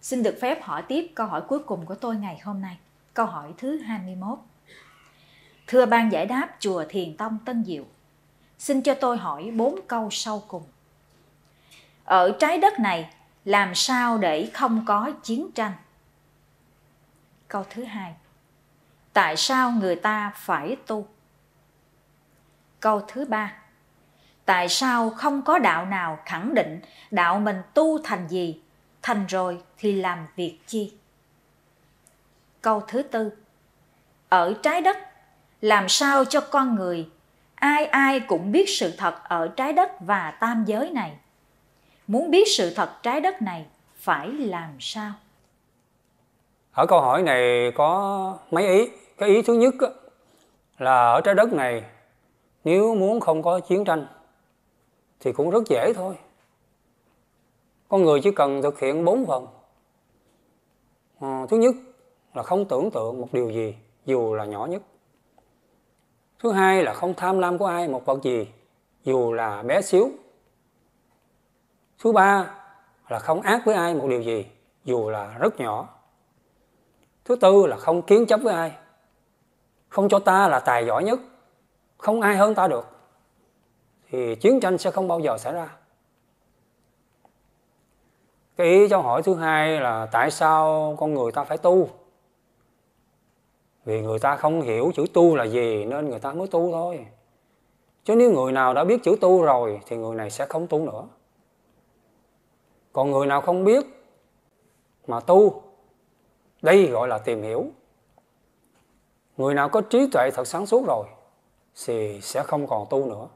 Xin được phép hỏi tiếp câu hỏi cuối cùng của tôi ngày hôm nay. Câu hỏi thứ 21. Thưa ban giải đáp chùa Thiền Tông Tân Diệu, xin cho tôi hỏi 4 câu sau cùng. Ở trái đất này, làm sao để không có chiến tranh? Câu thứ 2. Tại sao người ta phải tu? Câu thứ 3. Tại sao không có đạo nào khẳng định đạo mình tu thành gì, thành rồi thì làm việc chi? Câu thứ 4. Ở trái đất, làm sao cho con người ai ai cũng biết sự thật ở trái đất và tam giới này? Muốn biết sự thật trái đất này phải làm sao? Ở câu hỏi này có mấy ý. Cái ý thứ nhất là ở trái đất này nếu muốn không có chiến tranh thì cũng rất dễ thôi. Con người chỉ cần thực hiện 4 phần. Thứ nhất là không tưởng tượng một điều gì dù là nhỏ nhất. Thứ hai là không tham lam của ai một vật gì dù là bé xíu. Thứ ba là không ác với ai một điều gì dù là rất nhỏ. Thứ tư là không kiến chấp với ai, không cho ta là tài giỏi nhất, không ai hơn ta được, thì chiến tranh sẽ không bao giờ xảy ra. Cái ý câu hỏi thứ hai là tại sao con người ta phải tu? Vì người ta không hiểu chữ tu là gì nên người ta mới tu thôi. Chứ nếu người nào đã biết chữ tu rồi thì người này sẽ không tu nữa. Còn người nào không biết mà tu, đây gọi là tìm hiểu. Người nào có trí tuệ thật sáng suốt rồi thì sẽ không còn tu nữa.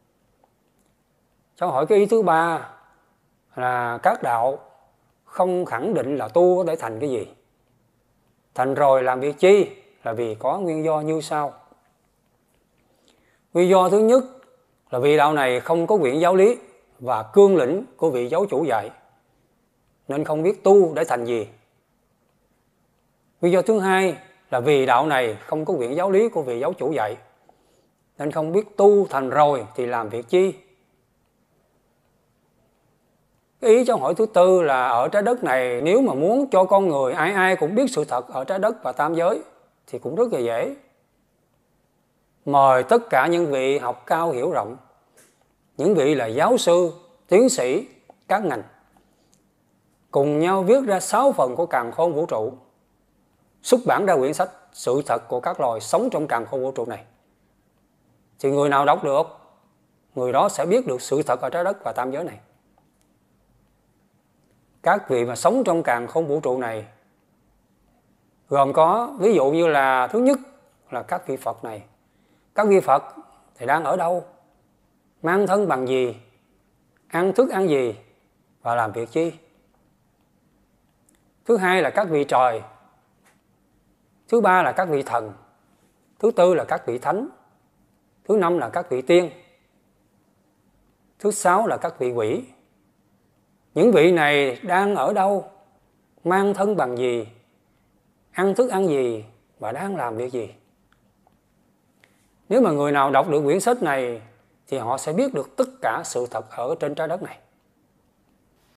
Cháu hỏi cái ý thứ ba là các đạo không khẳng định là tu để thành cái gì. Thành rồi làm việc chi là vì có nguyên do như sau. Nguyên do thứ nhất là vì đạo này không có quyển giáo lý và cương lĩnh của vị giáo chủ dạy, nên không biết tu để thành gì. Nguyên do thứ hai là vì đạo này không có quyển giáo lý của vị giáo chủ dạy, nên không biết tu thành rồi thì làm việc chi. Cái ý câu hỏi thứ tư là ở trái đất này nếu mà muốn cho con người ai ai cũng biết sự thật ở trái đất và tam giới thì cũng rất là dễ. Mời tất cả những vị học cao hiểu rộng, những vị là giáo sư, tiến sĩ, các ngành, cùng nhau viết ra 6 phần của càn khôn vũ trụ, xuất bản ra quyển sách Sự thật của các loài sống trong càn khôn vũ trụ này. Thì người nào đọc được, người đó sẽ biết được sự thật ở trái đất và tam giới này. Các vị mà sống trong càn khôn vũ trụ này gồm có, ví dụ như là thứ nhất là các vị Phật này. Các vị Phật thì đang ở đâu? Mang thân bằng gì? Ăn thức ăn gì? Và làm việc chi? Thứ hai là các vị trời. Thứ ba là các vị thần. Thứ tư là các vị thánh. Thứ năm là các vị tiên. Thứ sáu là các vị quỷ. Những vị này đang ở đâu? Mang thân bằng gì? Ăn thức ăn gì? Và đang làm việc gì? Nếu mà người nào đọc được quyển sách này thì họ sẽ biết được tất cả sự thật ở trên trái đất này.